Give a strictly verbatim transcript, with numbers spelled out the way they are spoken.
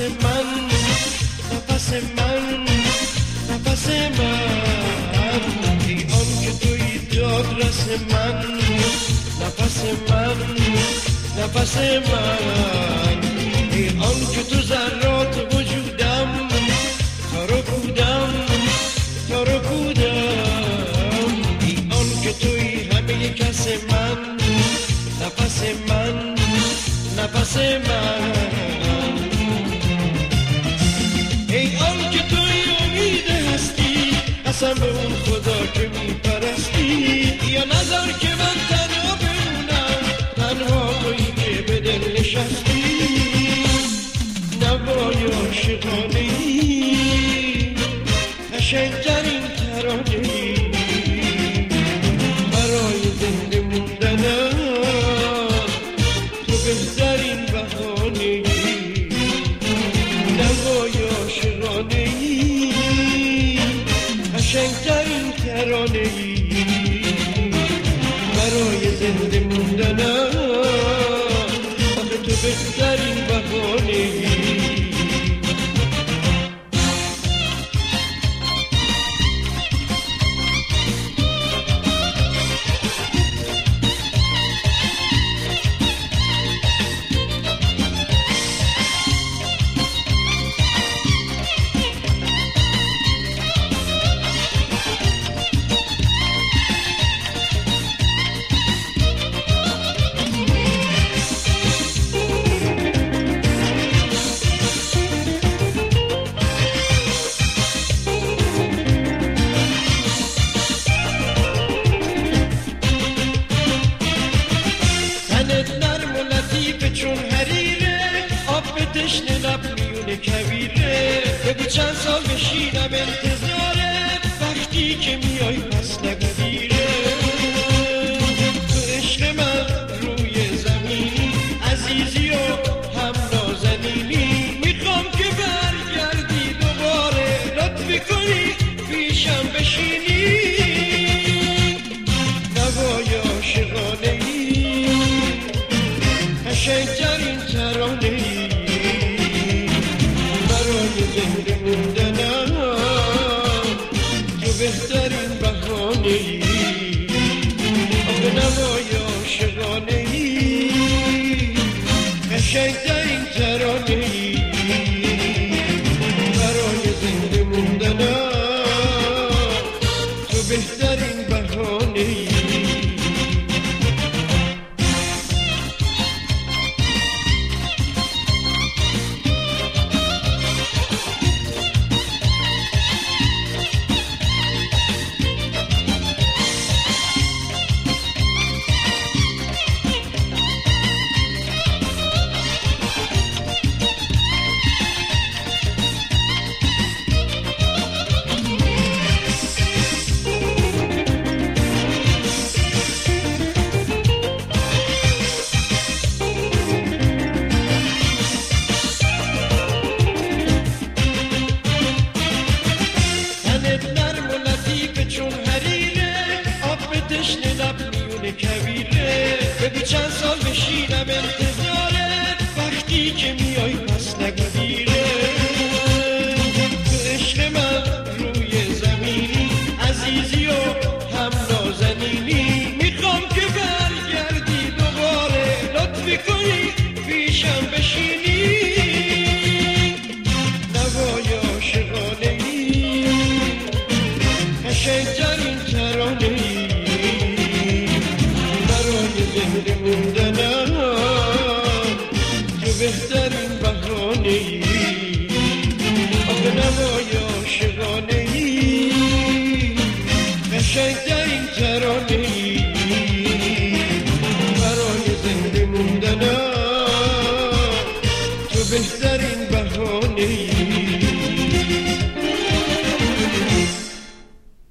من، نفس من، نفس من، ای آن که توی دادرس من، نفس من، نفس من، ای آن که تو ذرات وجودم تارو بودم، تارو بودم، ای آن که توی همه کس من، نفس من، نفس من، ای آن که توی امید هستی، قسم به اون خدا که میپرستی، یا نذار که من تنها بمونم، تنها تویی که به دل نشستی، نوای عاشقانه‌ای، قشنگ‌ترین ترانه‌ای، برای زنده موندنم تو بهترین بهانه‌ای، نوای عاشقانه‌ای، قشنگ‌ترین ترانه‌ای، برای زنده موندنم آخه تو بهترین بهانه‌ای. چون حریره آب به تشنه لب میونه کویره، بگو چند سال بشینم انتظاره وقتی که میای پس نگو دیره، تو عشق من روی زمینی عزیزی و هم نازنینی، میخوام که برگردی دوباره لطفی کنی پیشم بشینی، نوای عاشقانه‌ای، قشنگ‌ترین ترانه‌ای، برای زنده موندنم تو بهترین بهانه‌ای، آخه نوای عاشقانه‌ای، قشنگ‌ترین ترانه‌ای، برای زنده موندنم تو بهترین بهانه‌ای. تشنه لب میونه کویره، بگو چند سال بشینم انتظاره وقتی که میای پس نگو دیره، تو عشق من روی زمینی عزیزی و هم نازنینی، میخوام که برگردی دوباره لطفی کنی پیشم بشینی، نوای عاشقانه‌ای، قشنگ‌ترین ترانه‌ای، زنده موندنم تو بهترین بهانه‌ای، آخه نوای